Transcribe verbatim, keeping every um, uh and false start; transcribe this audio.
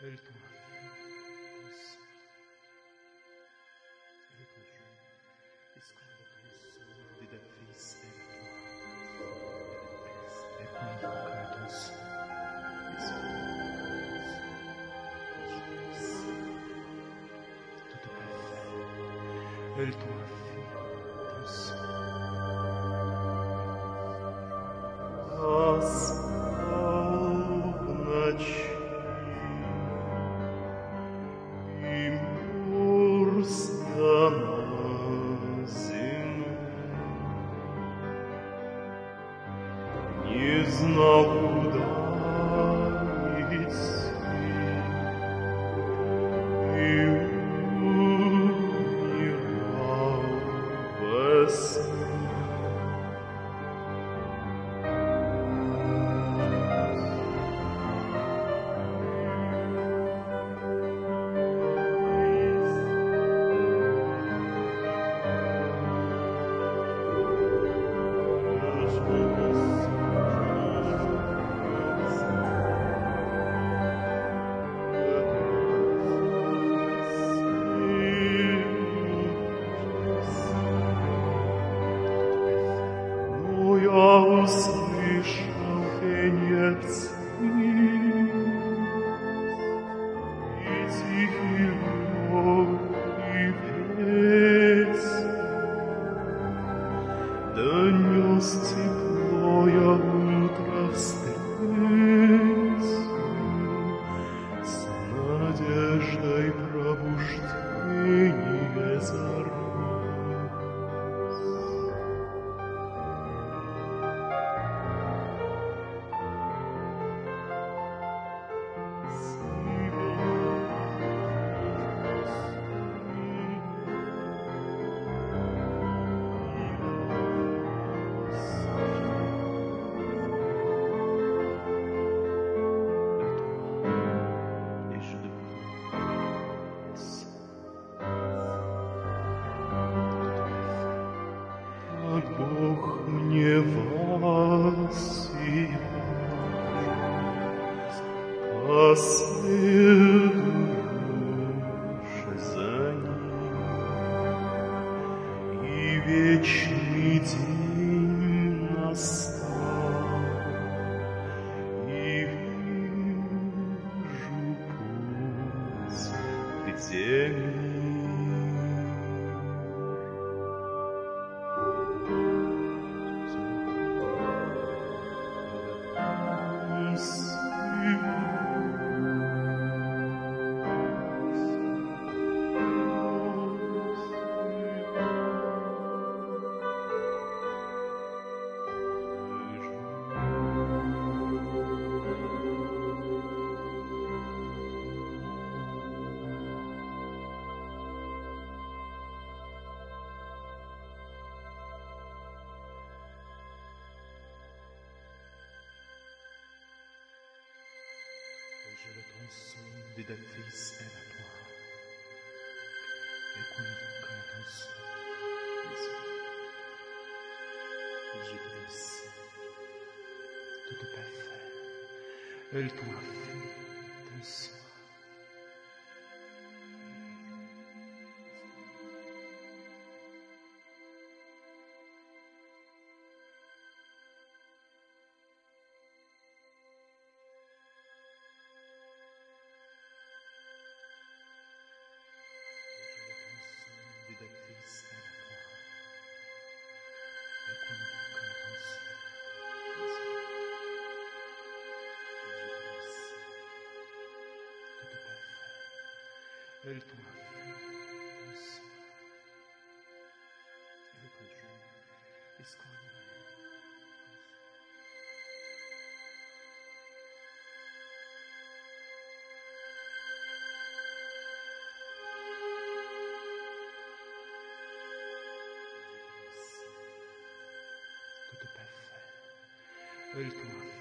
Elle t'aura fait doucement. Elle est ton Dieu. Escolhe ton sonho de da vez era tua. É convocar ton sonho. Tout est parfait. Elle t'aura fait ton sonho. Не знал, куда идти, и умирал во сне. Я услышал пение птиц, и тихий лёг, и песнь донёс теплое утро встретил, с надеждой пробуждение зарос. Бог мне воссиял, последуешь за ним, и вечный день настал, и вижу путь, где мир. Je le ton sonho de da vez era tua. É convocar ton sonho. Je te laisse. Tout est parfait. Elle t'aura fait ton sonho. De da vez era tua. É convocar ton sonho. Tout est parfait. Elle t'aura fait ton sonho. Elle est ton Dieu. Escolhe. Tout est parfait. Elle t'aura fait